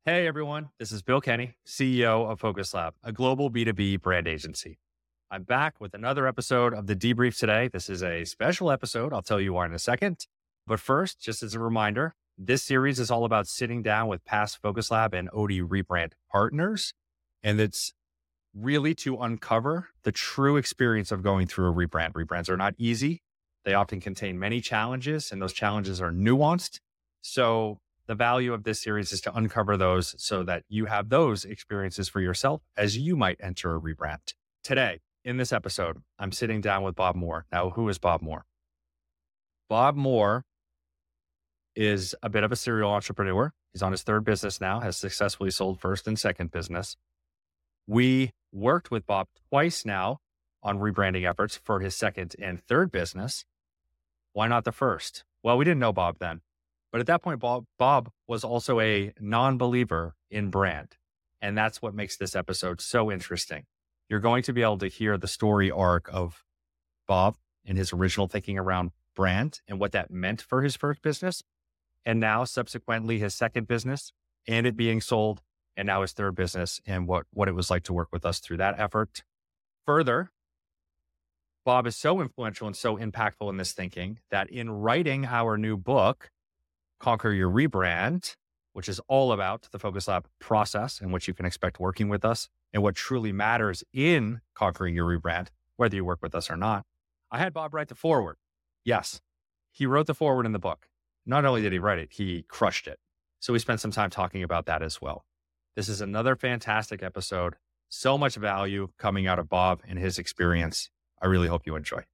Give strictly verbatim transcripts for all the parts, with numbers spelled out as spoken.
Hey everyone, this is Bill Kenny, C E O of Focus Lab, a global B two B brand agency. I'm back with another episode of the Debrief today. This is a special episode. I'll tell you why in a second. But first, just as a reminder, this series is all about sitting down with past Focus Lab and O D rebrand partners. And it's really to uncover the true experience of going through a rebrand. Rebrands are not easy. They often contain many challenges, and those challenges are nuanced. So the value of this series is to uncover those so that you have those experiences for yourself as you might enter a rebrand. Today, in this episode, I'm sitting down with Bob Moore. Now, who is Bob Moore? Bob Moore is a bit of a serial entrepreneur. He's on his third business now, has successfully sold first and second business. We worked with Bob twice now on rebranding efforts for his second and third business. Why not the first? Well, we didn't know Bob then. But at that point, Bob, Bob was also a non-believer in brand. And that's what makes this episode so interesting. You're going to be able to hear the story arc of Bob and his original thinking around brand and what that meant for his first business. And now subsequently his second business and it being sold, and now his third business and what, what it was like to work with us through that effort. Further, Bob is so influential and so impactful in this thinking that in writing our new book, Conquer Your Rebrand, which is all about the Focus Lab process and what you can expect working with us and what truly matters in conquering your rebrand, whether you work with us or not. I had Bob write the foreword. Yes, he wrote the foreword in the book. Not only did he write it, he crushed it. So we spent some time talking about that as well. This is another fantastic episode. So much value coming out of Bob and his experience. I really hope you enjoy.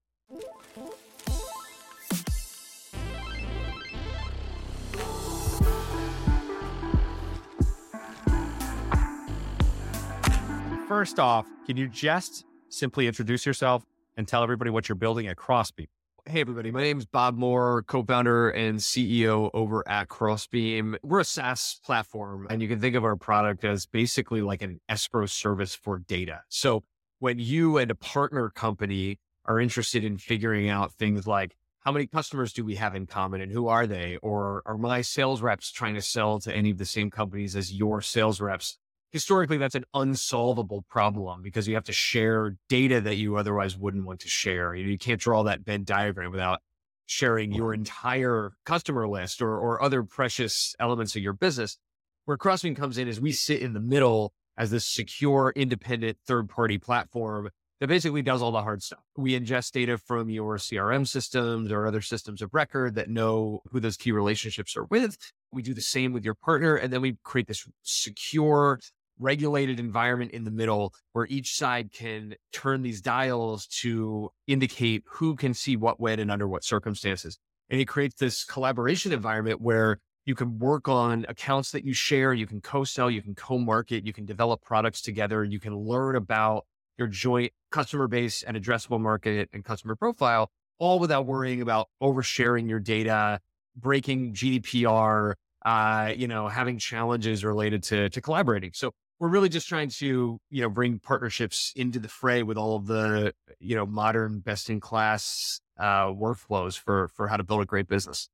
First off, can you just simply introduce yourself and tell everybody what you're building at Crossbeam? Hey, everybody. My name is Bob Moore, co-founder and C E O over at Crossbeam. We're a SaaS platform, and you can think of our product as basically like an escrow service for data. So when you and a partner company are interested in figuring out things like how many customers do we have in common and who are they? Or are my sales reps trying to sell to any of the same companies as your sales reps? Historically, that's an unsolvable problem because you have to share data that you otherwise wouldn't want to share. You, you can't draw that Venn diagram without sharing your entire customer list or, or other precious elements of your business. Where Crossbeam comes in is we sit in the middle as this secure, independent, third-party platform that basically does all the hard stuff. We ingest data from your C R M systems or other systems of record that know who those key relationships are with. We do the same with your partner, and then we create this secure, regulated environment in the middle where each side can turn these dials to indicate who can see what when and under what circumstances. And it creates this collaboration environment where you can work on accounts that you share, you can co-sell, you can co-market, you can develop products together, you can learn about your joint customer base and addressable market and customer profile, all without worrying about oversharing your data, breaking G D P R, uh, you know, having challenges related to, to collaborating. So we're really just trying to, you know, bring partnerships into the fray with all of the, you know, modern best in class uh, workflows for, for how to build a great business.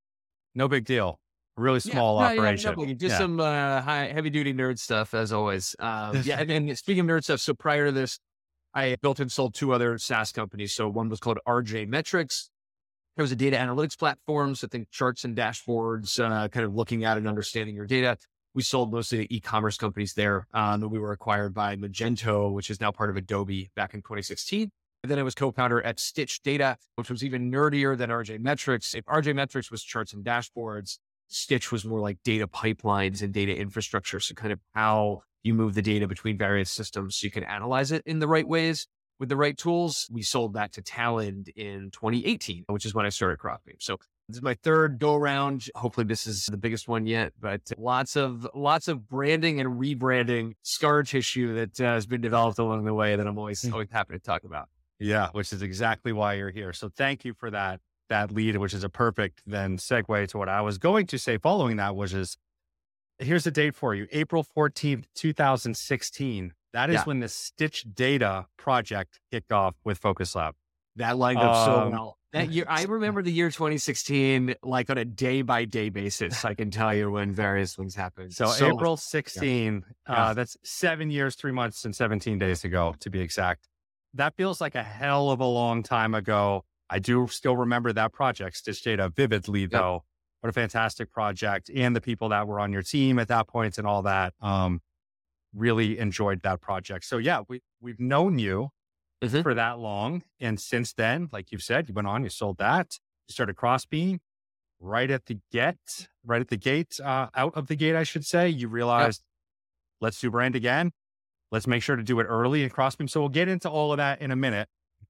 No big deal. Really small yeah, operation. Yeah, no, just yeah. some uh, high, heavy duty nerd stuff as always. Um, yeah. And, and speaking of nerd stuff, so prior to this, I built and sold two other SaaS companies. So one was called R J Metrics. It was a data analytics platform. So think charts and dashboards, uh, kind of looking at and understanding your data. We sold mostly to e-commerce companies there. Um, we were acquired by Magento, which is now part of Adobe back in twenty sixteen. And then I was co-founder at Stitch Data, which was even nerdier than R J Metrics. If R J Metrics was charts and dashboards, Stitch was more like data pipelines and data infrastructure. So kind of how you move the data between various systems so you can analyze it in the right ways with the right tools. We sold that to Talend in twenty eighteen, which is when I started Crossbeam. So this is my third go around. Hopefully this is the biggest one yet, but lots of, lots of branding and rebranding scar tissue that uh, has been developed along the way that I'm always, always happy to talk about. Yeah, which is exactly why you're here. So thank you for that, that lead, which is a perfect then segue to what I was going to say following that, which is, here's a date for you, April fourteenth, two thousand sixteen. That is Yeah. when the Stitch Data project kicked off with Focus Lab. That lined up so Um, well. That year, I remember the year twenty sixteen, like on a day by day basis. I can tell you when various things happened. So, So, April sixteenth, yeah. uh, Yeah. that's seven years, three months, and seventeen days ago, to be exact. That feels like a hell of a long time ago. I do still remember that project, Stitch Data, vividly, Yep. though. What a fantastic project. And the people that were on your team at that point and all that. Um, really enjoyed that project. So, yeah, we, we've known you Mhm. for that long. And since then, like you've said, you went on, you sold that, you started Crossbeam. Right at the get, right at the gate, uh, out of the gate, I should say, you realized, let's do brand again. Let's make sure to do it early in Crossbeam. So we'll get into all of that in a minute.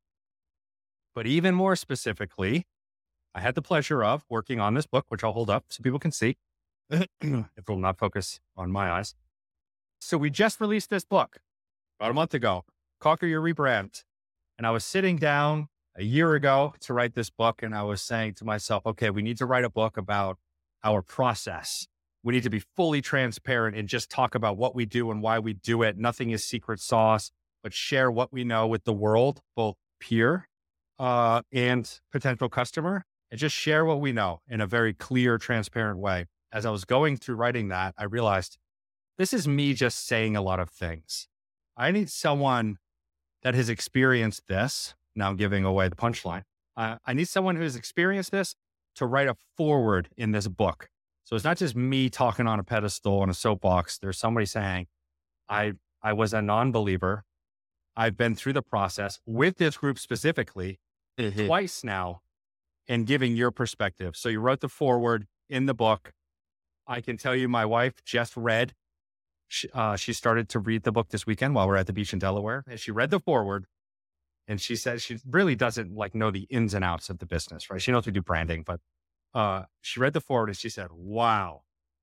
But even more specifically, I had the pleasure of working on this book, which I'll hold up so people can see. If it will not focus on my eyes. So we just released this book about a month ago, Conquer Your Rebrand. And I was sitting down a year ago to write this book. And I was saying to myself, okay, we need to write a book about our process. We need to be fully transparent and just talk about what we do and why we do it. Nothing is secret sauce, but share what we know with the world, both peer uh, and potential customer, and just share what we know in a very clear, transparent way. As I was going through writing that, I realized this is me just saying a lot of things. I need someone that has experienced this. Now I'm giving away the punchline. Uh, I need someone who has experienced this to write a forward in this book. So it's not just me talking on a pedestal on a soapbox. There's somebody saying, I, I was a non-believer. I've been through the process with this group specifically Mhm. twice now and giving your perspective. So you wrote the forward in the book. I can tell you my wife just read, she, uh, she started to read the book this weekend while we're at the beach in Delaware. And she read the forward. And she says she really doesn't like know the ins and outs of the business, right? She knows we do branding, but uh, she read the forward and she said, wow,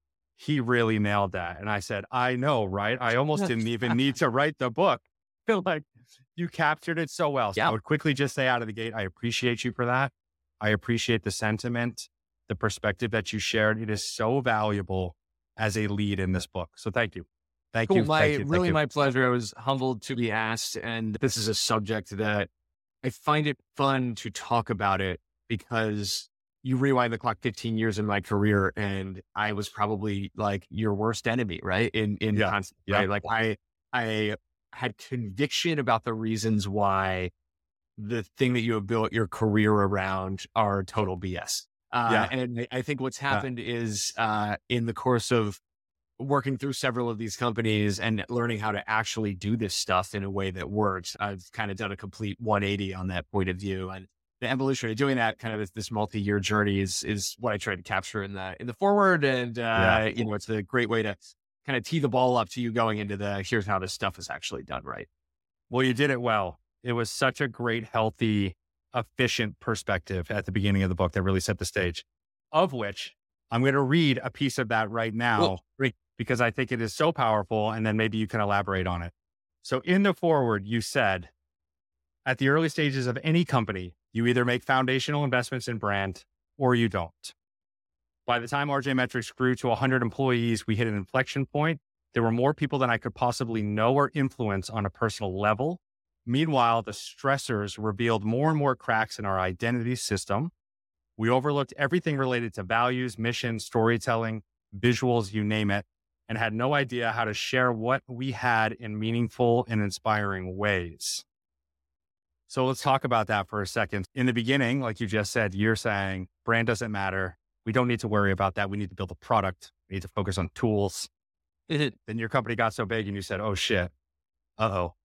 he really nailed that. And I said, I know, right? I almost didn't even need to write the book. Feel like you captured it so well. So Yeah. I would quickly just say out of the gate, I appreciate you for that. I appreciate the sentiment, the perspective that you shared. It is so valuable as a lead in this book. So thank you. Thank Cool. you. My, thank you. Thank really you. my pleasure. I was humbled to be asked. And this is a subject that I find it fun to talk about it because you rewind the clock fifteen years in my career and I was probably like your worst enemy, right? In, in Yeah. concept, Yeah. right? Like I, I had conviction about the reasons why the thing that you have built your career around are total B S. Uh, Yeah. And I- I think what's happened is, uh, in the course of working through several of these companies and learning how to actually do this stuff in a way that works, I've kind of done a complete one eighty on that point of view. And the evolution of doing that kind of this, this multi-year journey is, is what I try to capture in the, in the forward. And, uh, Yeah. you know, it's a great way to kind of tee the ball up to you going into the, here's how this stuff is actually done, right? Well, you did it well. It was such a great, healthy, efficient perspective at the beginning of the book that really set the stage, of which I'm going to read a piece of that right now. Cool. Great. Because I think it is so powerful, and then maybe you can elaborate on it. So in the foreword, you said, at the early stages of any company, you either make foundational investments in brand or you don't. By the time R J Metrics grew to one hundred employees, we hit an inflection point. There were more people than I could possibly know or influence on a personal level. Meanwhile, the stressors revealed more and more cracks in our identity system. We overlooked everything related to values, mission, storytelling, visuals, you name it, and had no idea how to share what we had in meaningful and inspiring ways. So let's talk about that for a second. In the beginning, like you just said, you're saying brand doesn't matter. We don't need to worry about that. We need to build a product. We need to focus on tools. Then your company got so big and you said, oh shit. Uh-oh.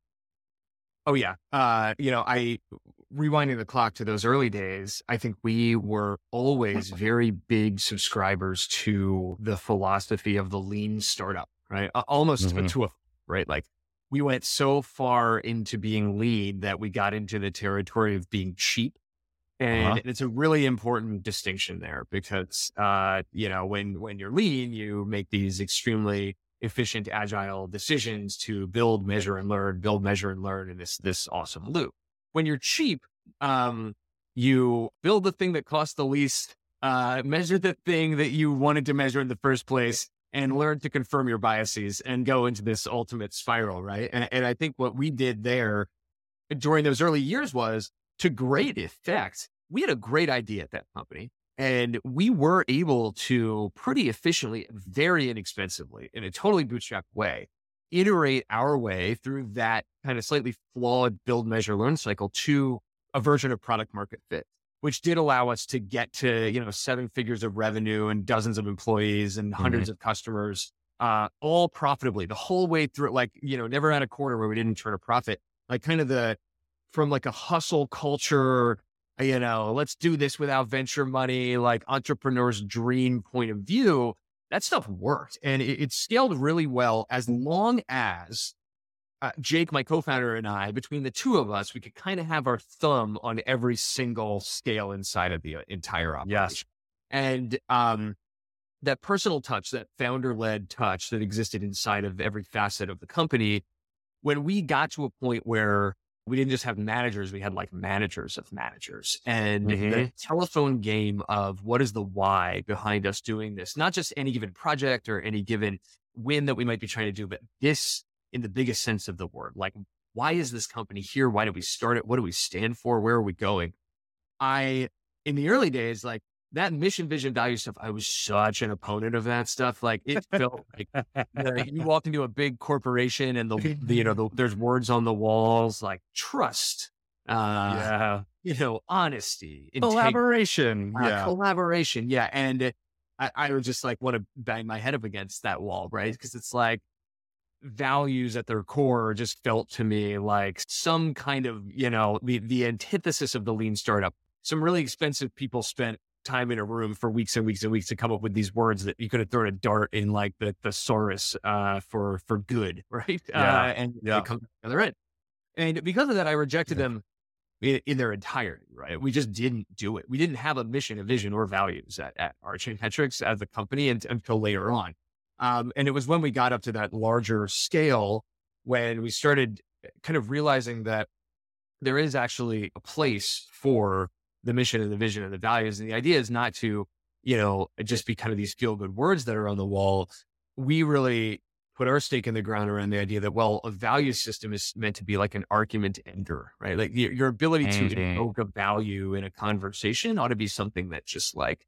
Oh yeah. Uh, you know, I rewinding the clock to those early days, I think we were always very big subscribers to the philosophy of the lean startup, right? Uh, almost Mhm. to a, right? Like we went so far into being lean that we got into the territory of being cheap. And Uh-huh. it's a really important distinction there because, uh, you know, when, when you're lean, you make these extremely efficient, agile decisions to build, measure, and learn, build, measure, and learn in this, this awesome loop. When you're cheap, um, you build the thing that costs the least, uh, measure the thing that you wanted to measure in the first place, and learn to confirm your biases and go into this ultimate spiral, right? And, and I think what we did there during those early years was, to great effect, we had a great idea at that company. And we were able to pretty efficiently, very inexpensively, in a totally bootstrapped way, iterate our way through that kind of slightly flawed build, measure, learn cycle to a version of product market fit, which did allow us to get to, you know, seven figures of revenue and dozens of employees and hundreds mm-hmm. of customers, uh, all profitably the whole way through. Like, you know, never had a quarter where we didn't turn a profit. Like kind of the, from like a hustle culture, you know, let's do this without venture money, like entrepreneur's dream point of view, that stuff worked. And it, it scaled really well as long as uh, Jake, my co-founder, and I, between the two of us, we could kind of have our thumb on every single scale inside of the uh, entire operation. Yes. And um, that personal touch, that founder-led touch that existed inside of every facet of the company, when we got to a point where we didn't just have managers, we had like managers of managers, and mm-hmm. the telephone game of what is the why behind us doing this, not just any given project or any given win that we might be trying to do, but this in the biggest sense of the word. Like, why is this company here? Why did we start it? What do we stand for? Where are we going? I, in the early days, like that mission, vision, value stuff, I was such an opponent of that stuff. Like it felt like uh, you walk into a big corporation and the, the you know, the, there's words on the walls like trust, uh, yeah, you know, honesty, collaboration, integ- uh, yeah, collaboration, yeah. And uh, I, I would just like want to bang my head up against that wall, right? Because it's like values at their core just felt to me like some kind of, you know, the the antithesis of the lean startup. Some really expensive people spent time in a room for weeks and weeks and weeks to come up with these words that you could have thrown a dart in like the thesaurus uh, for, for good. Right. Yeah. Uh, and yeah. they come to the other end. And because of that, I rejected yeah. them in, in their entirety. Right. We just didn't do it. We didn't have a mission, a vision, or values at, at Arching Metrics as a company and, until later on. Um, and it was when we got up to that larger scale, when we started kind of realizing that there is actually a place for the mission and the vision and the values. And the idea is not to, you know, just be kind of these feel good words that are on the wall. We really put our stake in the ground around the idea that, well, a value system is meant to be like an argument ender, right? Like your, your ability mm-hmm. to invoke a value in a conversation ought to be something that just like,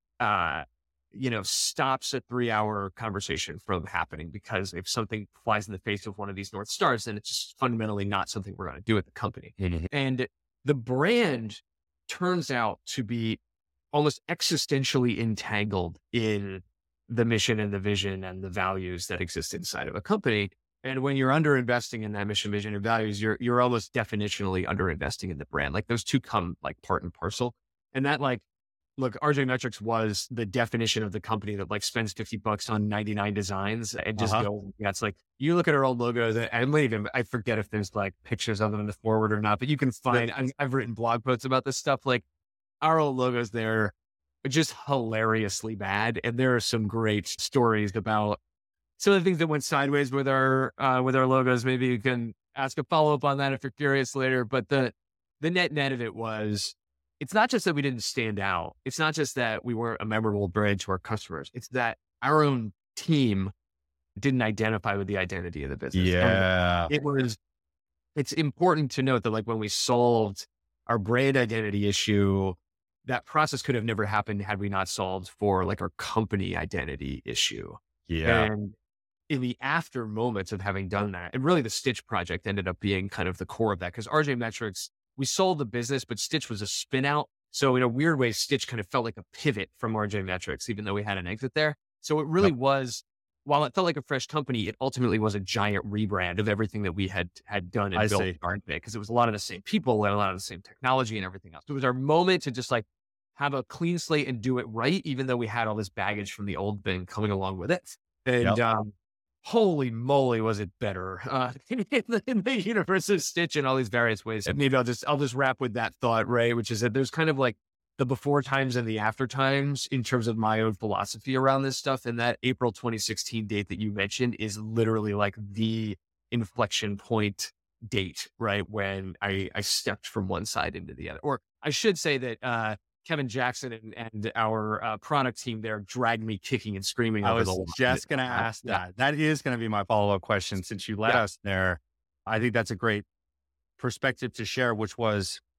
uh, you know, stops a three hour conversation from happening, because if something flies in the face of one of these North Stars, then it's just fundamentally not something we're going to do at the company. Mm-hmm. And the brand turns out to be almost existentially entangled in the mission and the vision and the values that exist inside of a company. And when you're under investing in that mission, vision, and values, you're, you're almost definitionally under investing in the brand. Like those two come like part and parcel. And that like, look, Arching Metrics was the definition of the company that like spends fifty bucks on ninety-nine designs and just uh-huh. go, yeah, it's like, you look at our old logos, and I might even, I forget if there's like pictures of them in the forward or not, but you can find, I, I've written blog posts about this stuff. Like our old logos there are just hilariously bad. And there are some great stories about some of the things that went sideways with our, uh, with our logos. Maybe you can ask a follow-up on that if you're curious later, but the, the net net of it was, it's not just that we didn't stand out. It's not just that we weren't a memorable brand to our customers. It's that our own team didn't identify with the identity of the business. Yeah. And it was, it's important to note that like when we solved our brand identity issue, that process could have never happened had we not solved for like our company identity issue. Yeah. And in the after moments of having done that, and really the Stitch project ended up being kind of the core of that, because Arching Metrics, we sold the business, but Stitch was a spin out. So in a weird way, Stitch kind of felt like a pivot from Arching Metrics, even though we had an exit there. So it really yep. was, while it felt like a fresh company, it ultimately was a giant rebrand of everything that we had had done and I built see. at because it was a lot of the same people and a lot of the same technology and everything else. So it was our moment to just like have a clean slate and do it right, even though we had all this baggage from the old thing coming along with it. And yep. um, holy moly, was it better uh, in, the, in the universe of Stitch in all these various ways. And maybe I'll just, I'll just wrap with that thought, Ray, which is that there's kind of like the before times and the after times in terms of my own philosophy around this stuff. And that April twenty sixteen date that you mentioned is literally like the inflection point date, right? When I, I stepped from one side into the other. Or I should say that, uh, Kevin Jackson and, and our uh, product team there dragged me kicking and screaming. I over was the just going to ask yeah. that. That is going to be my follow-up question since you led yeah. us there. I think that's a great perspective to share, which was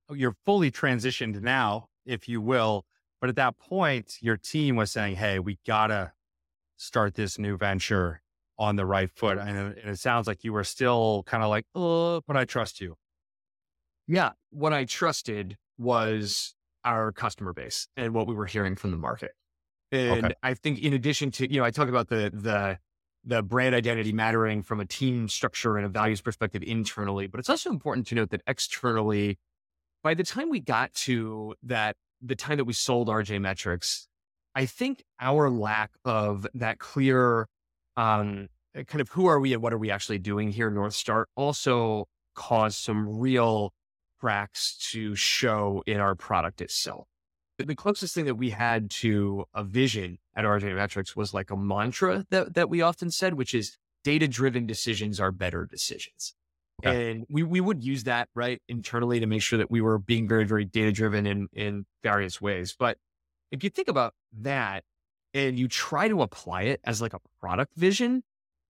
you're fully transitioned now, if you will. But at that point, your team was saying, hey, we got to start this new venture on the right foot. And it, and it sounds like you were still kind of like, oh, but I trust you. Yeah. What I trusted was our customer base and what we were hearing from the market. And Okay. I think in addition to, you know, I talk about the, the, the brand identity mattering from a team structure and a values perspective internally, but it's also important to note that externally, by the time we got to that, the time that we sold R J Metrics, I think our lack of that clear, um, kind of who are we and what are we actually doing here, North Star, also caused some real cracks to show in our product itself. The closest thing that we had to a vision at R J Metrics was like a mantra that, that we often said, which is data-driven decisions are better decisions. Okay. And we, we would use that, right, internally to make sure that we were being very, very data-driven in, in various ways. But if you think about that and you try to apply it as like a product vision,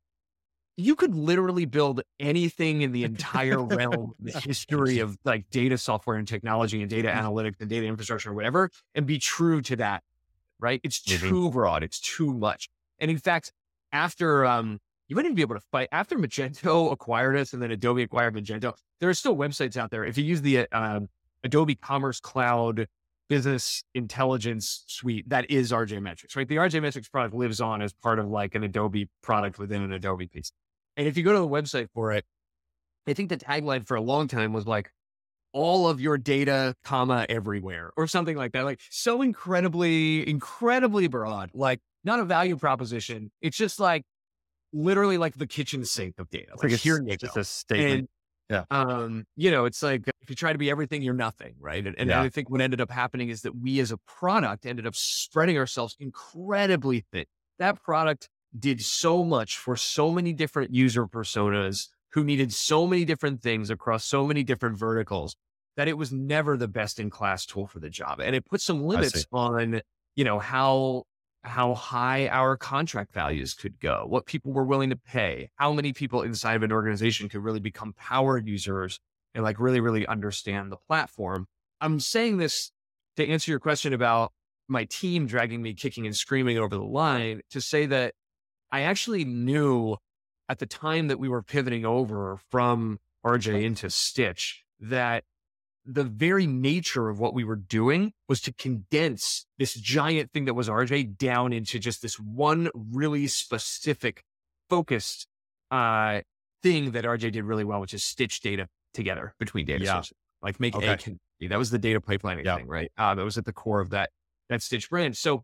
you could literally build anything in the entire realm, the history of like data software and technology and data analytics and data infrastructure or whatever, and be true to that, right? It's mm-hmm. too broad. It's too much. And in fact, after, um, you wouldn't even be able to fight after Magento acquired us and then Adobe acquired Magento. There are still websites out there. If you use the uh, Adobe Commerce Cloud Business Intelligence Suite, that is R J Metrics, right? The R J Metrics product lives on as part of like an Adobe product within an Adobe piece. And if you go to the website for it, I think the tagline for a long time was like, all of your data, comma, everywhere, or something like that. Like so incredibly, incredibly broad, like not a value proposition. It's just like literally like the kitchen sink of data. Like, like here, it's just a statement. And, yeah. Um, you know, it's like, if you try to be everything, you're nothing. Right. And, and yeah. I think what ended up happening is that we as a product ended up spreading ourselves incredibly thin. That product did so much for so many different user personas who needed so many different things across so many different verticals that it was never the best in class tool for the job. And it put some limits on, you know, how, how high our contract values could go, what people were willing to pay, how many people inside of an organization could really become power users and like really, really understand the platform. I'm saying this to answer your question about my team dragging me kicking and screaming over the line to say that I actually knew at the time that we were pivoting over from R J into Stitch that the very nature of what we were doing was to condense this giant thing that was R J down into just this one really specific focused uh, thing that R J did really well, which is stitch data together between data yeah. sources, like make okay. a can that was the data pipelining yeah. thing, right? Uh, that was at the core of that, that Stitch brand. So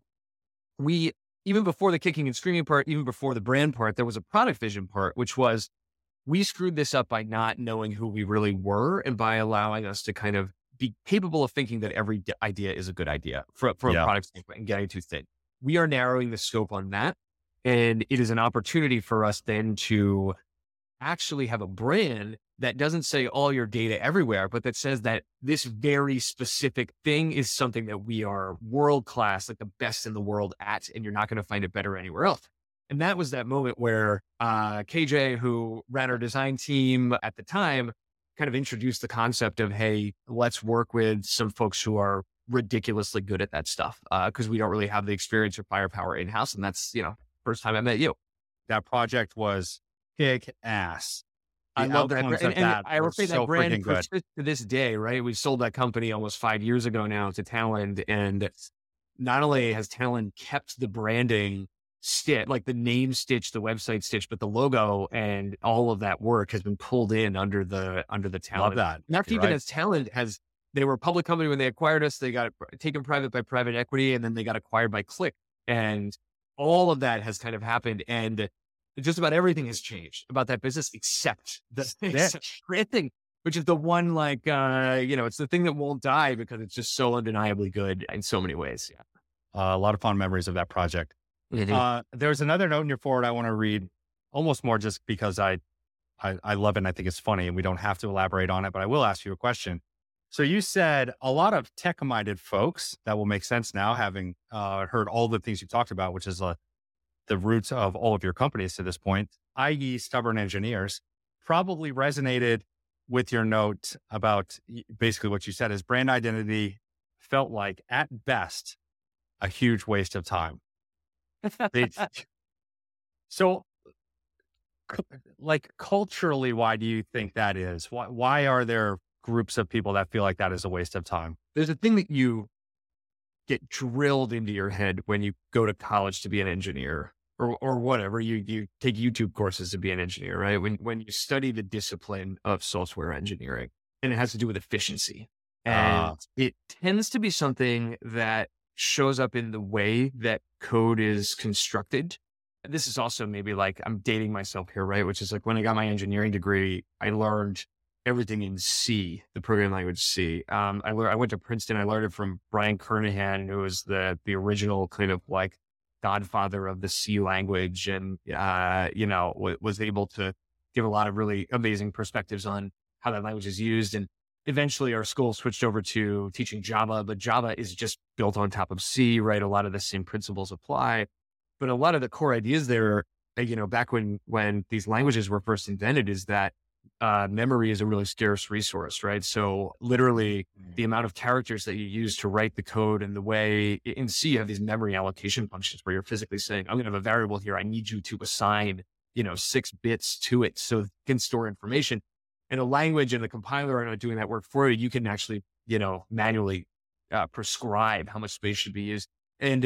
we, even before the kicking and screaming part, even before the brand part, there was a product vision part, which was we screwed this up by not knowing who we really were and by allowing us to kind of be capable of thinking that every d- idea is a good idea for, for yeah. a product standpoint and getting too thin. We are narrowing the scope on that. And it is an opportunity for us then to actually have a brand that doesn't say all your data everywhere, but that says that this very specific thing is something that we are world-class, like the best in the world at, and you're not going to find it better anywhere else. And that was that moment where uh, K J, who ran our design team at the time, kind of introduced the concept of, hey, let's work with some folks who are ridiculously good at that stuff because uh, we don't really have the experience or firepower in-house. And that's, you know, first time I met you. That project was kick ass. The I love that. And, and that I would say that so brand persists to this day, right? We sold that company almost five years ago now to Talend. And not only has Talend kept the branding Stitch, like the name Stitch, the website Stitch, but the logo and all of that work has been pulled in under the, under the Talend. Love that. Not even right. as Talend has, they were a public company when they acquired us. They got taken private by private equity and then they got acquired by Click. And all of that has kind of happened. And just about everything has changed about that business except the thing, which is the one like, uh, you know, it's the thing that won't die because it's just so undeniably good in so many ways. Yeah. Uh, a lot of fond memories of that project. Mm-hmm. Uh, there's another note in your forward I want to read almost more just because I, I, I love it and I think it's funny and we don't have to elaborate on it, but I will ask you a question. So you said a lot of tech-minded folks, that will make sense now, having uh, heard all the things you talked about, which is uh, the roots of all of your companies to this point, that is stubborn engineers, probably resonated with your note about y- basically what you said is brand identity felt like at best a huge waste of time. They, so cu- like culturally, why do you think that is? Why, why are there groups of people that feel like that is a waste of time? There's a thing that you get drilled into your head when you go to college to be an engineer or or whatever. You you take YouTube courses to be an engineer, right? When when you study the discipline of software engineering, and it has to do with efficiency. Uh, And it tends to be something that shows up in the way that code is constructed. And this is also maybe like I'm dating myself here, right? Which is like when I got my engineering degree, I learned everything in C, the programming language C. Um, I learned, I went to Princeton. I learned it from Brian Kernighan, who was the the original kind of like godfather of the C language, and uh, you know w- was able to give a lot of really amazing perspectives on how that language is used. And eventually, our school switched over to teaching Java, but Java is just built on top of C, right? A lot of the same principles apply, but a lot of the core ideas there, uh, you know, back when when these languages were first invented, is that uh, memory is a really scarce resource, right? So literally the amount of characters that you use to write the code and the way in C, you have these memory allocation functions where you're physically saying, I'm going to have a variable here. I need you to assign, you know, six bits to it so it can store information. And a language and the compiler are not doing that work for you. You can actually, you know, manually uh, prescribe how much space should be used. And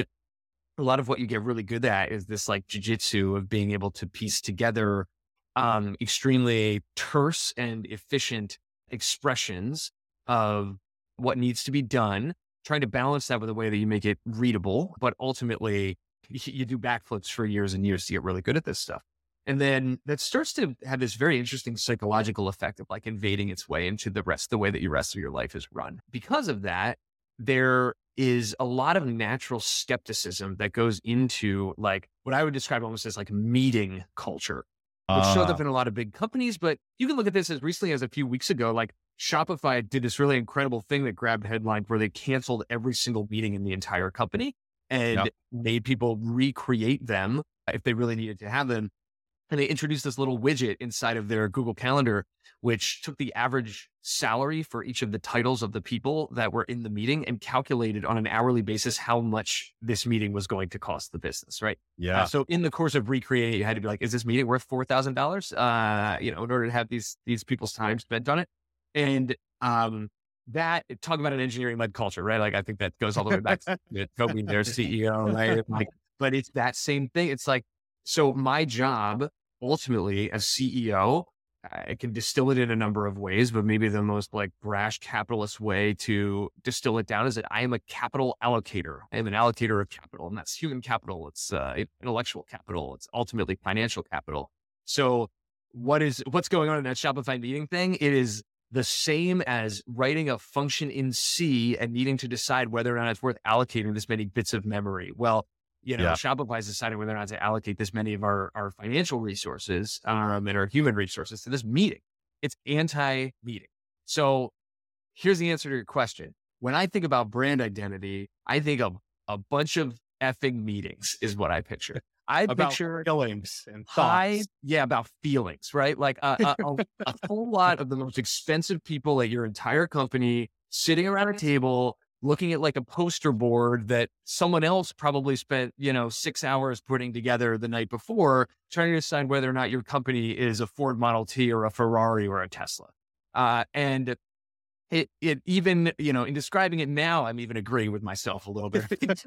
a lot of what you get really good at is this like jujitsu of being able to piece together um, extremely terse and efficient expressions of what needs to be done, trying to balance that with a way that you make it readable, but ultimately y- you do backflips for years and years to get really good at this stuff. And then that starts to have this very interesting psychological effect of like invading its way into the rest, the way that your rest of your life is run. Because of that, there is a lot of natural skepticism that goes into like what I would describe almost as like meeting culture, which shows uh, up in a lot of big companies. But you can look at this as recently as a few weeks ago, like Shopify did this really incredible thing that grabbed headlines where they canceled every single meeting in the entire company yeah. and made people recreate them if they really needed to have them. And they introduced this little widget inside of their Google Calendar, which took the average salary for each of the titles of the people that were in the meeting and calculated on an hourly basis how much this meeting was going to cost the business, right? Uh, Yeah. so in the course of recreating, you had to be like, is this meeting worth four thousand dollars? Uh, you know, in order to have these, these people's time spent on it. And um, that, talk about an engineering-led culture, right? Like, I think that goes all the way back to Toby, their C E O, right? Like, but it's that same thing. It's like, so my job ultimately as C E O, I can distill it in a number of ways, but maybe the most like brash capitalist way to distill it down is that I am a capital allocator. I am an allocator of capital, and that's human capital. It's uh, intellectual capital. It's ultimately financial capital. So what is, what's going on in that Shopify meeting thing? It is the same as writing a function in C and needing to decide whether or not it's worth allocating this many bits of memory. Well, you know, Yeah. Shopify is deciding whether or not to allocate this many of our, our financial resources um, and our human resources to this meeting. It's anti-meeting. So here's the answer to your question. When I think about brand identity, I think of a bunch of effing meetings is what I picture. I About picture feelings and high, thoughts. yeah, about feelings, right? Like a, a, a, a whole lot of the most expensive people at your entire company sitting around a table, looking at like a poster board that someone else probably spent, you know, six hours putting together the night before, trying to decide whether or not your company is a Ford Model T or a Ferrari or a Tesla. Uh, and it, it even, you know, in describing it now, I'm even agreeing with myself a little bit.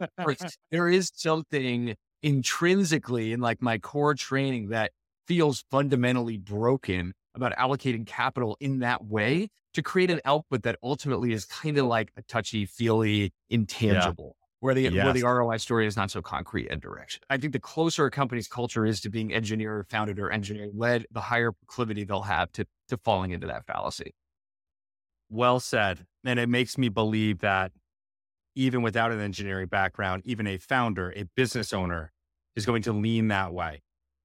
There is something intrinsically in like my core training that feels fundamentally broken about allocating capital in that way to create an output that ultimately is kind of like a touchy feely intangible, where the where Yes. the R O I story is not so concrete and direct. I think the closer a company's culture is to being engineer founded or engineering led, the higher proclivity they'll have to to falling into that fallacy. Well said. And it makes me believe that even without an engineering background, even a founder, a business owner is going to lean that way.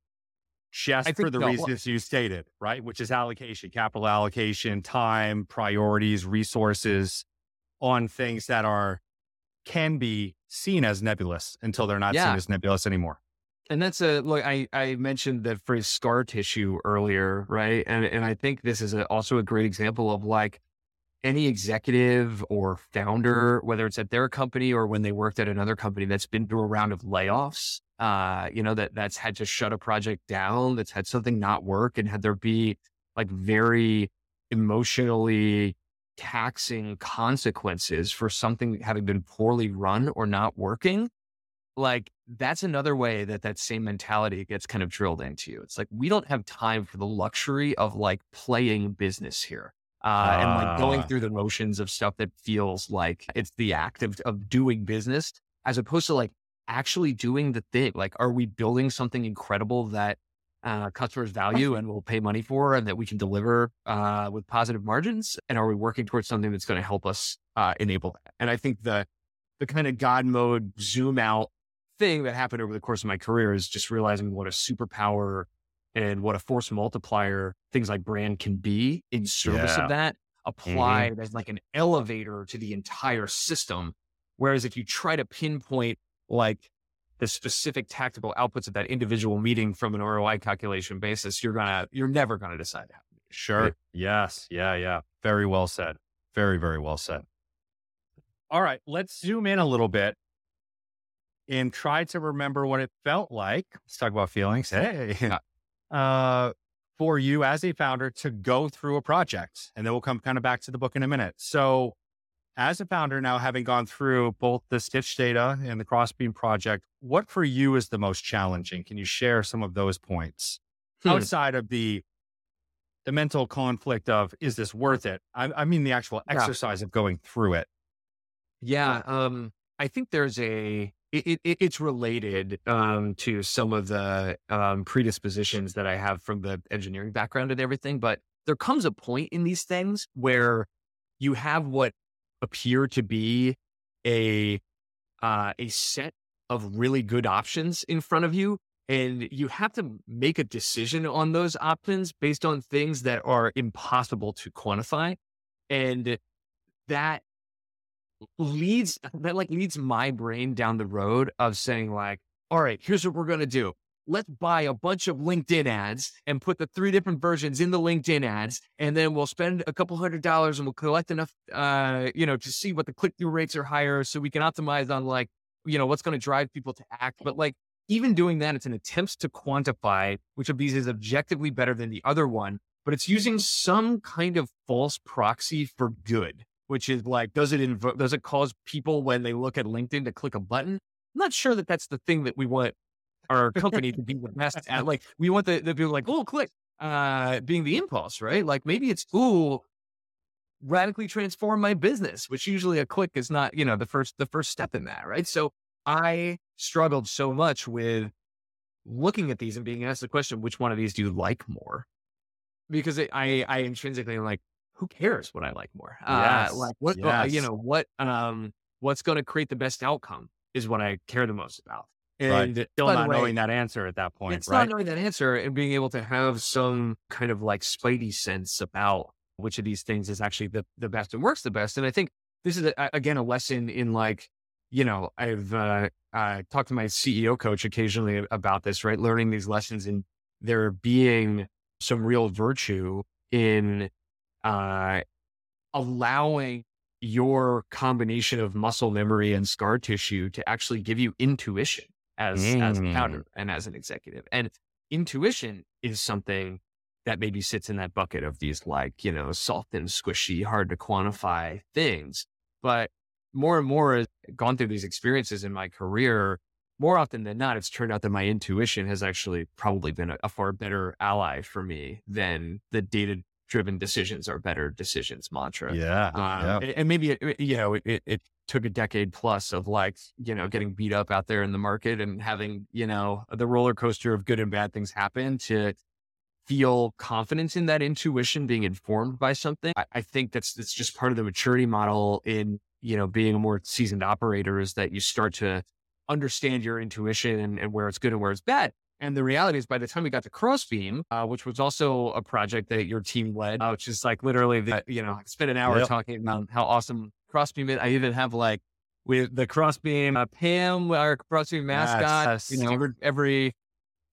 Just I think for the no, well, reasons you stated, right? Which is allocation, capital allocation, time, priorities, resources on things that are, can be seen as nebulous until they're not seen yeah, as nebulous anymore. And that's a, look, I, I mentioned that phrase scar tissue earlier, right? And, and I think this is a, also a great example of like any executive or founder, whether it's at their company or when they worked at another company that's been through a round of layoffs, uh, you know, that that's had to shut a project down, that's had something not work and had there be like very emotionally taxing consequences for something having been poorly run or not working. Like that's another way that that same mentality gets kind of drilled into you. It's like, we don't have time for the luxury of like playing business here. Uh, and like going Uh, through the motions of stuff that feels like it's the act of, of doing business as opposed to like actually doing the thing. Like, are we building something incredible that uh, customers value and will pay money for and that we can deliver uh, with positive margins? And are we working towards something that's going to help us uh, enable that? And I think the, the kind of God mode zoom out thing that happened over the course of my career is just realizing what a superpower and what a force multiplier things like brand can be in service yeah. of that, hmm applied as like an elevator to the entire system. Whereas if you try to pinpoint like the specific tactical outputs of that individual meeting from an R O I calculation basis, you're gonna, you're never gonna decide how. Sure. Right. Yes. Yeah. Yeah. Very well said. Very, very well said. All right. Let's zoom in a little bit and try to remember what it felt like. Let's talk about feelings. Hey, Yeah. uh, for you as a founder to go through a project, and then we'll come kind of back to the book in a minute. So as a founder now, having gone through both the Stitch Data and the Crossbeam project, what for you is the most challenging? Can you share some of those points Hmm. outside of the, the mental conflict of, is this worth it? I, I mean, the actual Yeah. exercise of going through it. Yeah. Um, I think there's a, it, it, it's related um, to some of the um, predispositions that I have from the engineering background and everything. But there comes a point in these things where you have what appear to be a uh, a set of really good options in front of you, and you have to make a decision on those options based on things that are impossible to quantify, and that leads that like leads my brain down the road of saying like, all right, here's what we're going to do. Let's buy a bunch of LinkedIn ads and put the three different versions in the LinkedIn ads. And then we'll spend a couple hundred dollars and we'll collect enough, uh, you know, to see what the click-through rates are higher. So we can optimize on like, you know, what's going to drive people to act. But like, even doing that, it's an attempt to quantify which of these is objectively better than the other one, but it's using some kind of false proxy for good, which is like, does it invo- does it cause people when they look at LinkedIn to click a button? I'm not sure that that's the thing that we want our company to be the best at. Like, we want the, the people like, oh, click, uh, being the impulse, right? Like maybe it's, ooh, radically transform my business, which usually a click is not, you know, the first, the first step in that, right? So I struggled so much with looking at these and being asked the question, which one of these do you like more? Because it, I, I intrinsically am like, who cares what I like more? Yes. Uh, like what, uh, you Yes. know, what, um, what's going to create the best outcome is what I care the most about. Right. And Still by the not way, knowing that answer at that point, it's right? not knowing that answer and being able to have some kind of like spidey sense about which of these things is actually the, the best and works the best. And I think this is, a, again, a lesson in like, you know, I've uh, uh, talked to my C E O coach occasionally about this, right? Learning these lessons and there being some real virtue in uh, allowing your combination of muscle memory and scar tissue to actually give you intuition as, as a Mm. founder and as an executive. And intuition is something that maybe sits in that bucket of these like, you know, soft and squishy, hard to quantify things. But more and more as I've gone through these experiences in my career, more often than not, it's turned out that my intuition has actually probably been a, a far better ally for me than the data driven decisions are better decisions mantra. Yeah. Um, yeah. and, and maybe, it, you know, it, it, it took a decade plus of like, you know, getting beat up out there in the market and having, you know, the roller coaster of good and bad things happen to feel confidence in that intuition being informed by something. I, I think that's, that's just part of the maturity model in, you know, being a more seasoned operator is that you start to understand your intuition and, and where it's good and where it's bad. And the reality is by the time we got to Crossbeam, uh, which was also a project that your team led, uh, which is like literally the, you know, I spent an hour Yep. talking about how awesome Crossbeam is. I even have like with the Crossbeam, uh, Pam, our Crossbeam mascot, Yes. you know, every, every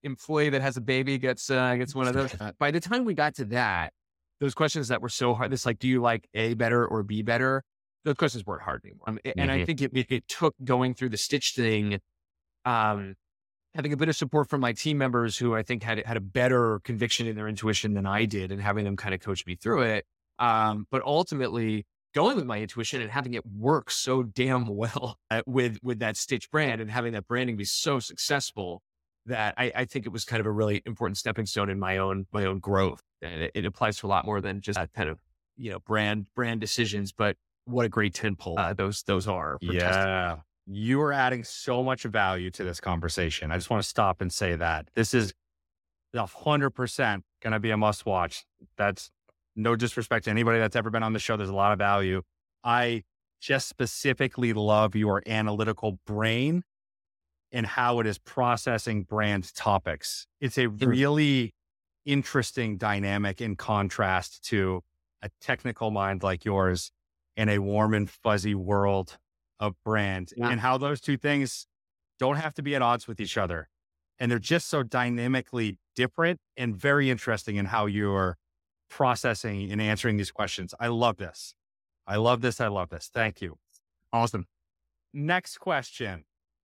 employee that has a baby gets, uh, gets one of those. By the time we got to that, those questions that were so hard, this like, do you like A better or B better? Those questions weren't hard anymore. Um, and Mm-hmm. I think it, it, it took going through the Stitch thing, um, having a bit of support from my team members who I think had had a better conviction in their intuition than I did, and having them kind of coach me through it. Um, but ultimately going with my intuition and having it work so damn well uh, with, with that Stitch brand, and having that branding be so successful that I, I think it was kind of a really important stepping stone in my own, my own growth. And it, it applies to a lot more than just that kind of, you know, brand, brand decisions, but what a great tentpole uh, those, those are. For Yeah. testing. You are adding so much value to this conversation. I just want to stop and say that this is a hundred percent going to be a must watch. That's no disrespect to anybody that's ever been on the show. There's a lot of value. I just specifically love your analytical brain and how it is processing brand topics. It's a really interesting dynamic in contrast to a technical mind like yours in a warm and fuzzy world of brand, yeah. and how those two things don't have to be at odds with each other. And they're just so dynamically different and very interesting in how you're processing and answering these questions. I love this. I love this. I love this. Thank you. Awesome. Next question.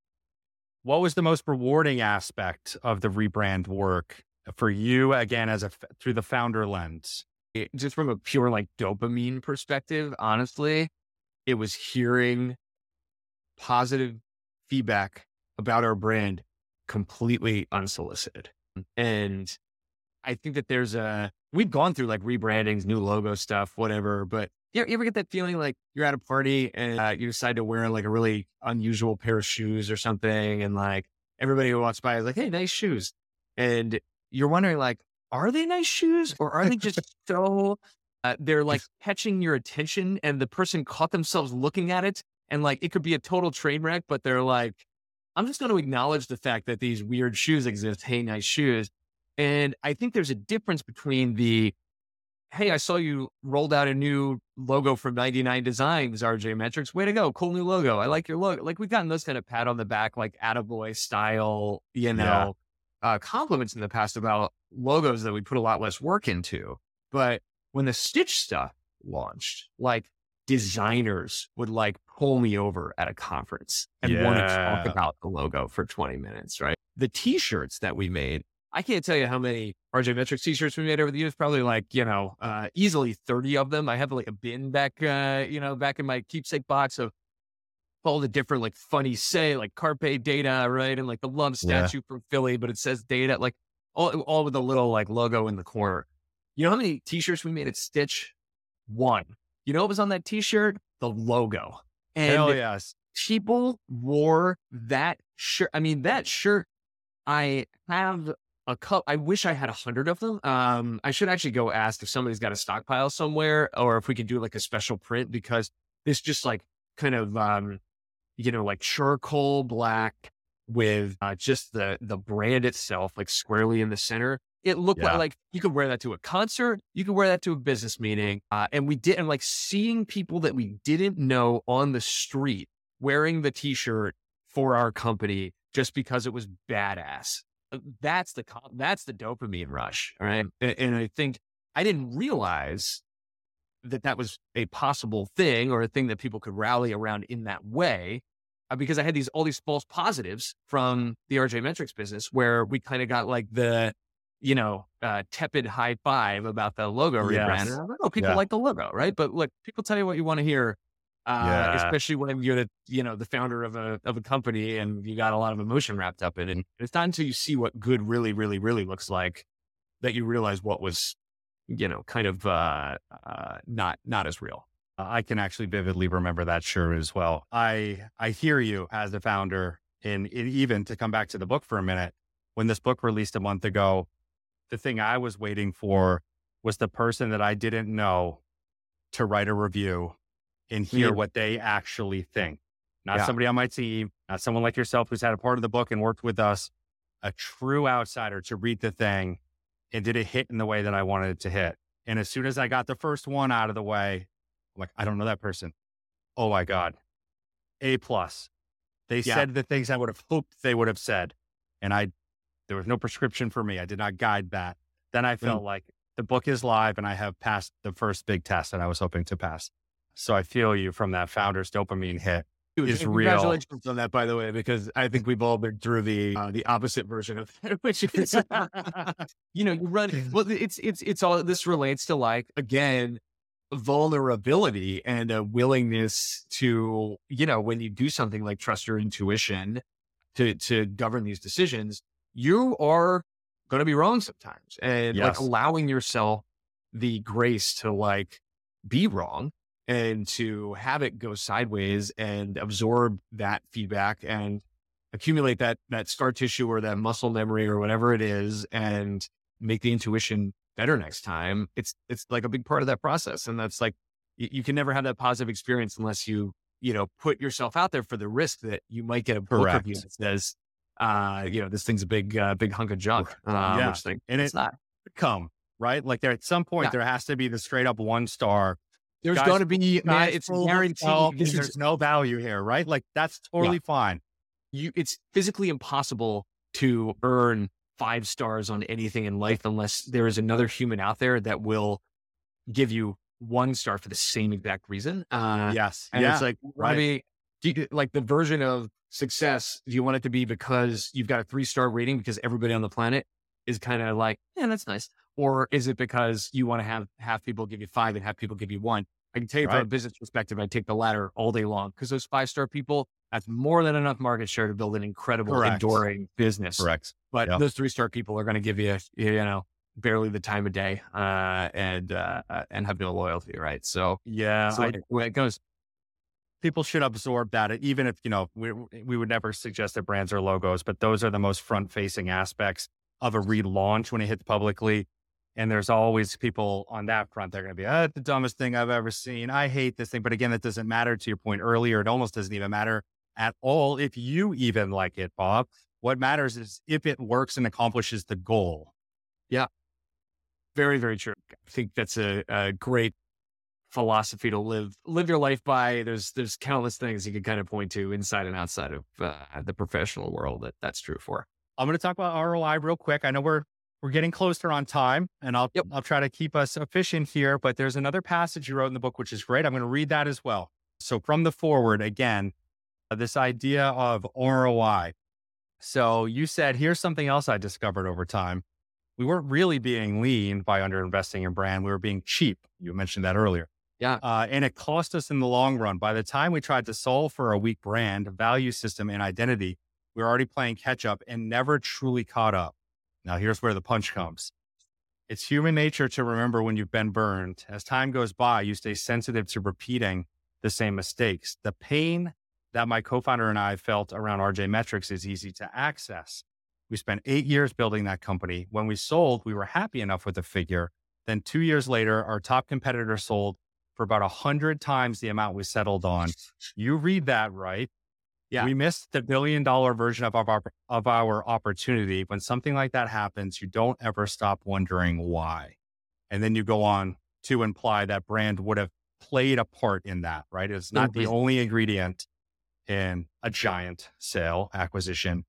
What was the most rewarding aspect of the rebrand work for you, again, as a through the founder lens? It, just from a pure like dopamine perspective, honestly, it was hearing positive feedback about our brand completely unsolicited. And I think that there's a, we've gone through like rebrandings, new logo stuff, whatever, but you ever get that feeling like you're at a party and uh, you decide to wear like a really unusual pair of shoes or something, and like everybody who walks by is like, hey, nice shoes. And you're wondering like, are they nice shoes, or are they just so, uh, they're like catching your attention, and the person caught themselves looking at it, and like, it could be a total train wreck, but they're like, I'm just going to acknowledge the fact that these weird shoes exist. Hey, nice shoes. And I think there's a difference between the, hey, I saw you rolled out a new logo from ninety-nine Designs, R J Metrics. Way to go. Cool new logo. I like your logo. Like, we've gotten those kind of pat on the back, like attaboy style, you know, yeah. uh, compliments in the past about logos that we put a lot less work into. But when the Stitch stuff launched, like designers would like pull me over at a conference and yeah. want to talk about the logo for twenty minutes, right? The t-shirts that we made, I can't tell you how many R J Metrics t-shirts we made over the years. Probably like, you know, uh, easily thirty of them. I have like a bin back, uh, you know, back in my keepsake box of all the different like funny say, like Carpe Data, right? And like the love statue yeah. from Philly, but it says data, like all, all with a little like logo in the corner. You know how many t-shirts we made at Stitch? One. You know what was on that t-shirt? The logo. And hell yes. People wore that shirt. I mean, that shirt, I have a cup. I wish I had a hundred of them. Um, I should actually go ask if somebody's got a stockpile somewhere, or if we could do like a special print, because this just like kind of, um, you know, like charcoal black with uh, just the, the brand itself, like squarely in the center. It looked yeah. like, like you could wear that to a concert. You could wear that to a business meeting. Uh, and we did, and like seeing people that we didn't know on the street wearing the t-shirt for our company just because it was badass. That's the, that's the dopamine rush. All right. And, and I think I didn't realize that that was a possible thing, or a thing that people could rally around in that way, uh, because I had these, all these false positives from the R J Metrics business, where we kind of got like the, you know, uh, tepid high five about the logo yes. rebrand. And I'm like, oh, people yeah. like the logo, right? But look, people tell you what you want to hear, uh, yeah. especially when you're the, you know, the founder of a of a company and you got a lot of emotion wrapped up in it. And it's not until you see what good really, really, really looks like that you realize what was, you know, kind of uh, uh, not not as real. Uh, I can actually vividly remember that shirt as well. I I hear you as the founder, and even to come back to the book for a minute, when this book released a month ago, the thing I was waiting for was the person that I didn't know to write a review and hear yeah. what they actually think. Not yeah. somebody on my team, not someone like yourself who's had a part of the book and worked with us, a true outsider to read the thing, and did it hit in the way that I wanted it to hit. And as soon as I got the first one out of the way, I'm like, I don't know that person. Oh my God. A plus. They yeah. said the things I would have hoped they would have said. And I There was no prescription for me. I did not guide that. Then I felt mm. like the book is live and I have passed the first big test that I was hoping to pass. So I feel you from that founder's dopamine hit. Dude, is congratulations real. on that, by the way, because I think we've all been through the uh, the opposite version of that, which is, you know, you run. Well, it's it's it's all this relates to, like, again, vulnerability and a willingness to, you know, when you do something like trust your intuition to to govern these decisions, you are going to be wrong sometimes, and yes. like allowing yourself the grace to like be wrong. And to have it go sideways and absorb that feedback and accumulate that that scar tissue or that muscle memory or whatever it is, and make the intuition better next time. It's it's like a big part of that process, and that's like you, you can never have that positive experience unless you you know put yourself out there for the risk that you might get a book Correct. review that says, uh, you know, this thing's a big uh, big hunk of junk. Uh, yeah, which thing, and it's it not come right. Like there at some point yeah. there has to be the straight up one star. There's going to be, man, it's guaranteed. There's no value here, right? Like that's totally yeah. fine. You, it's physically impossible to earn five stars on anything in life unless there is another human out there that will give you one star for the same exact reason. Uh, yes. And yeah. it's like, right. I mean, do you, like the version of success, do you want it to be because you've got a three star rating because everybody on the planet is kind of like, yeah, that's nice. Or is it because you want to have half people give you five and half people give you one? I can tell you right. from a business perspective, I take the latter all day long because those five-star people, that's more than enough market share to build an incredible, Correct. enduring business. Correct. But yep. those three-star people are going to give you, you know, barely the time of day uh, and uh, and have no loyalty, right? So yeah, so I, way it goes. People should absorb that, even if, you know, we we would never suggest that brands or logos, but those are the most front-facing aspects of a relaunch when it hits publicly. And there's always people on that front. They're going to be, oh, it's the dumbest thing I've ever seen. I hate this thing. But again, that doesn't matter. To your point earlier, it almost doesn't even matter at all if you even like it, Bob. What matters is if it works and accomplishes the goal. Yeah. Very, very true. I think that's a, a great philosophy to live live your life by. There's there's countless things you can kind of point to inside and outside of uh, the professional world that that's true for. I'm going to talk about R O I real quick. I know we're We're getting closer on time, and I'll yep. I'll try to keep us efficient here, but there's another passage you wrote in the book, which is great. I'm going to read that as well. So from the forward, again, uh, this idea of R O I. So you said, here's something else I discovered over time. We weren't really being lean by underinvesting in brand. We were being cheap. You mentioned that earlier. Yeah. Uh, and it cost us in the long run. By the time we tried to solve for a weak brand, value system, and identity, we were already playing catch up and never truly caught up. Now, here's where the punch comes. It's human nature to remember when you've been burned. As time goes by, you stay sensitive to repeating the same mistakes. The pain that my co-founder and I felt around R J Metrics is easy to access. We spent eight years building that company. When we sold, we were happy enough with the figure. Then two years later, our top competitor sold for about a hundred times the amount we settled on. You read that, right? Yeah. We missed the billion dollar version of our, of our opportunity. When something like that happens, you don't ever stop wondering why. And then you go on to imply that brand would have played a part in that, right? It's not the only ingredient in a giant sale acquisition,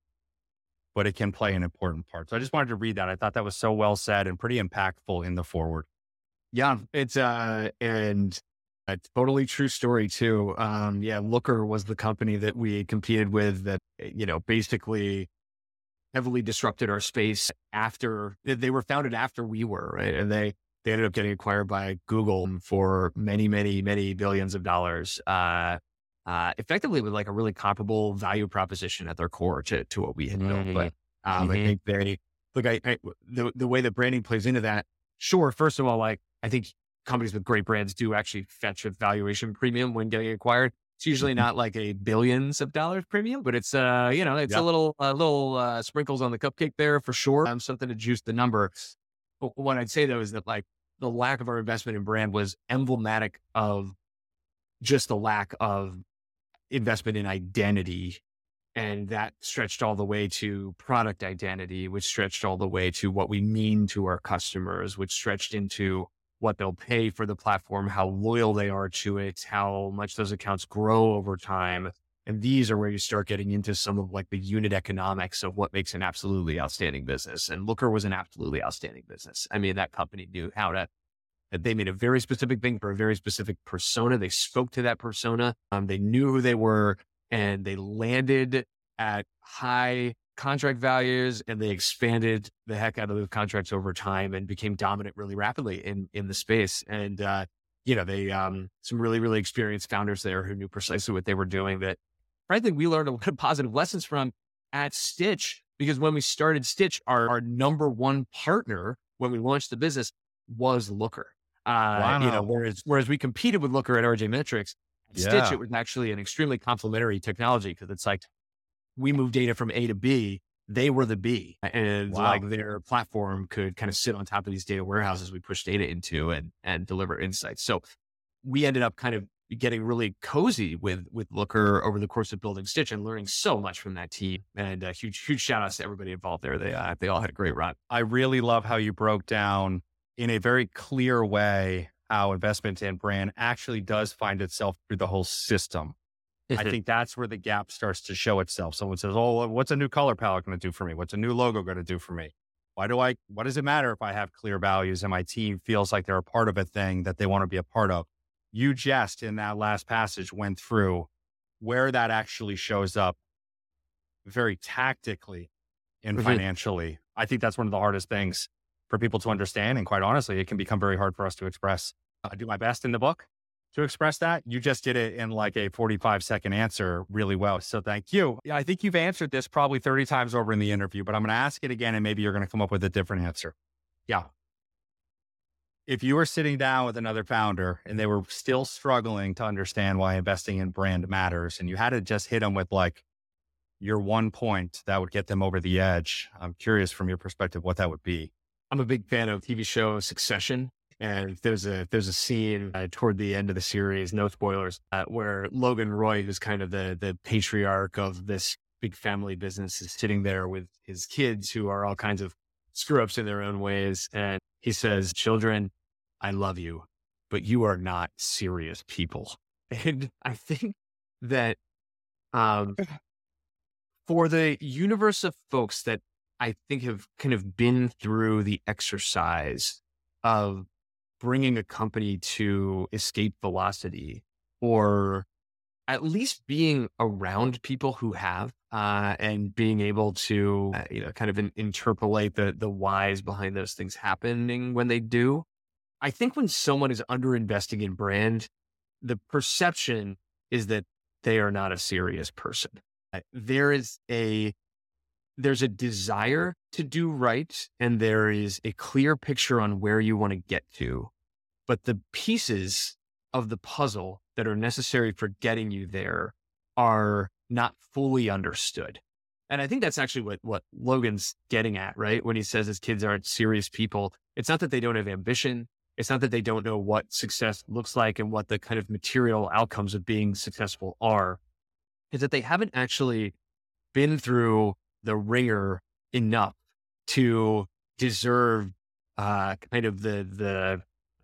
but it can play an important part. So I just wanted to read that. I thought that was so well said and pretty impactful in the forward. Yeah. It's, uh, and a totally true story too. Um, yeah, Looker was the company that we competed with that, you know, basically heavily disrupted our space after they were founded after we were, right? And they, they ended up getting acquired by Google for many, many, many billions of dollars, uh, uh, effectively with like a really comparable value proposition at their core to, to what we had built. Mm-hmm. But, um, mm-hmm. I think they, look, I, I, the, the way that branding plays into that, sure. First of all, like, I think companies with great brands do actually fetch a valuation premium when getting acquired. It's usually not like a billions of dollars premium, but it's, uh, you know, it's yep. a little, uh, little, uh, sprinkles on the cupcake there for sure. Um, something to juice the number. But what I'd say though, is that like the lack of our investment in brand was emblematic of just the lack of investment in identity. And that stretched all the way to product identity, which stretched all the way to what we mean to our customers, which stretched into what they'll pay for the platform, how loyal they are to it, how much those accounts grow over time. And these are where you start getting into some of like the unit economics of what makes an absolutely outstanding business. And Looker was an absolutely outstanding business. I mean, that company knew how to, they made a very specific thing for a very specific persona. They spoke to that persona. Um, they knew who they were, and they landed at high contract values, and they expanded the heck out of those contracts over time and became dominant really rapidly in, in the space. And, uh, you know, they, um, some really, really experienced founders there who knew precisely what they were doing that frankly, we learned a lot of positive lessons from at Stitch, because when we started Stitch, our, our number one partner when we launched the business was Looker. Uh, Wow. you know, whereas, whereas we competed with Looker at R J Metrics, at Yeah. Stitch, it was actually an extremely complementary technology, because it's like, we move data from A to B, they were the B, and Wow. like their platform could kind of sit on top of these data warehouses we push data into and, and deliver insights. So we ended up kind of getting really cozy with, with Looker over the course of building Stitch and learning so much from that team. And a huge, huge shout outs to everybody involved there. They, uh, they all had a great run. I really love how you broke down in a very clear way how investment in brand actually does find itself through the whole system. I think that's where the gap starts to show itself. Someone says, oh, what's a new color palette going to do for me? What's a new logo going to do for me? Why do I, what does it matter if I have clear values and my team feels like they're a part of a thing that they want to be a part of? You just in that last passage went through where that actually shows up very tactically and Mhm. financially. I think that's one of the hardest things for people to understand. And quite honestly, it can become very hard for us to express. I do my best in the book to express that. You just did it in like a forty-five second answer really well. So thank you. Yeah, I think you've answered this probably thirty times over in the interview, but I'm going to ask it again and maybe you're going to come up with a different answer. Yeah. If you were sitting down with another founder and they were still struggling to understand why investing in brand matters, and you had to just hit them with like your one point that would get them over the edge, I'm curious from your perspective what that would be. I'm a big fan of T V show Succession. And there's a there's a scene uh, toward the end of the series, no spoilers, uh, where Logan Roy, who's kind of the the patriarch of this big family business, is sitting there with his kids who are all kinds of screw ups in their own ways. And he says, children, I love you, but you are not serious people. And I think that um, for the universe of folks that I think have kind of been through the exercise of bringing a company to escape velocity, or at least being around people who have, uh, and being able to, uh, you know, kind of in, interpolate the the whys behind those things happening when they do. I think when someone is underinvesting in brand, the perception is that they are not a serious person. Uh, There is a there's a desire to do right, and there is a clear picture on where you want to get to. But the pieces of the puzzle that are necessary for getting you there are not fully understood. And I think that's actually what, what Logan's getting at, right? When he says his kids aren't serious people, it's not that they don't have ambition. It's not that they don't know what success looks like and what the kind of material outcomes of being successful are. It's that they haven't actually been through the ringer enough to deserve uh, kind of the, the,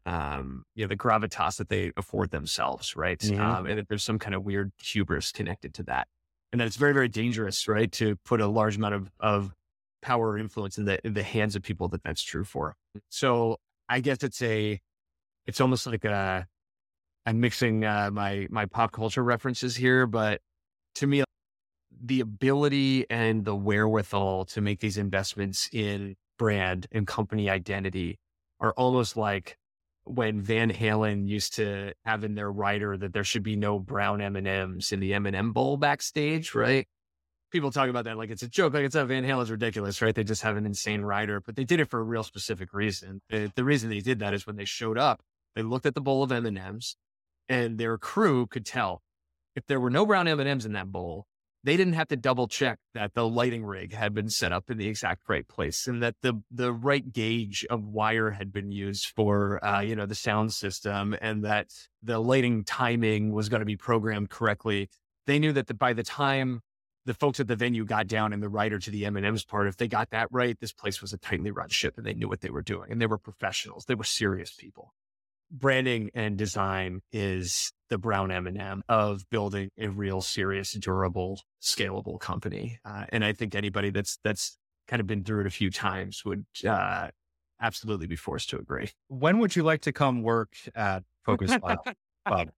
um, you know, the gravitas that they afford themselves, right? Mhm. Um, and that there's some kind of weird hubris connected to that. And that it's very, very dangerous, right? To put a large amount of, of power or influence in the, in the hands of people that that's true for. So I guess it's a, it's almost like a, I'm mixing uh, my, my pop culture references here, but to me, the ability and the wherewithal to make these investments in brand and company identity are almost like when Van Halen used to have in their writer that there should be no brown M and M's in the M and M bowl backstage, right? People talk about that like it's a joke, like it's a Van Halen's ridiculous, right? They just have an insane writer, but they did it for a real specific reason. The, the reason they did that is when they showed up, they looked at the bowl of M and M's, and their crew could tell if there were no brown M and M's in that bowl, they didn't have to double check that the lighting rig had been set up in the exact right place, and that the the right gauge of wire had been used for uh, you know the sound system, and that the lighting timing was going to be programmed correctly. They knew that the, by the time the folks at the venue got down in the writer to the M and M's part, if they got that right, this place was a tightly run ship, and they knew what they were doing, and they were professionals. They were serious people. branding and design is the brown M and M of building a real serious, durable, scalable company. Uh, and I think anybody that's, that's kind of been through it a few times would, uh, absolutely be forced to agree. When would you like to come work at Focus Lab? Bob?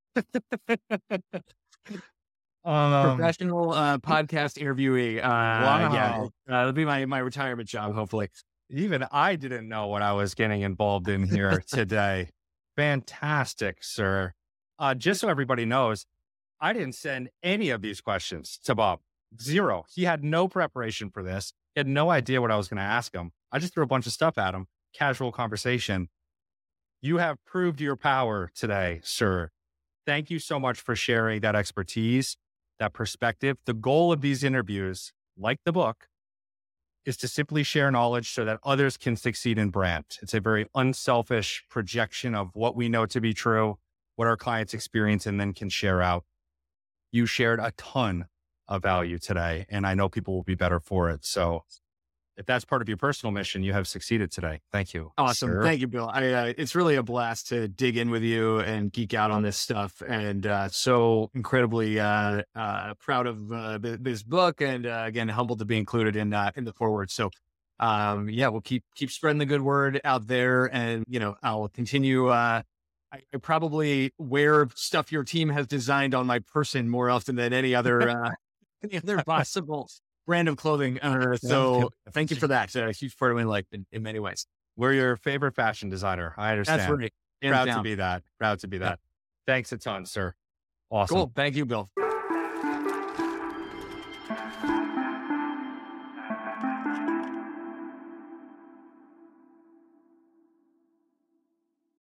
Um, Professional uh, podcast interviewee. Uh, Wow. Yeah, uh, that'll be my, my retirement job, hopefully. even I didn't know what I was getting involved in here today. Fantastic, sir. Uh, just so everybody knows, I didn't send any of these questions to Bob. Zero. He had no preparation for this. He had no idea what I was going to ask him. I just threw a bunch of stuff at him. Casual conversation. You have proved your power today, sir. Thank you so much for sharing that expertise, that perspective. The goal of these interviews, like the book, is to simply share knowledge so that others can succeed in brand. It's a very unselfish projection of what we know to be true, what our clients experience, and then can share out. You shared a ton of value today, and I know people will be better for it. So if that's part of your personal mission, you have succeeded today. Thank you. Awesome. sir. Thank you, Bill. I, uh, it's really a blast to dig in with you and geek out on this stuff. And uh, so incredibly uh, uh, proud of uh, th- this book, and uh, again, humbled to be included in uh, in the foreword. So um, yeah, we'll keep keep spreading the good word out there, and you know, I'll continue. Uh, I, I probably wear stuff your team has designed on my person more often than any other uh, any other possible brand of clothing. Uh, so thank you for that. Uh, a huge part of my life in, in many ways. We're your favorite fashion designer. I understand. That's right. Hands Proud down. to be that. Proud to be that. Yeah. Thanks a ton, sir. Awesome. Cool. Thank you, Bill.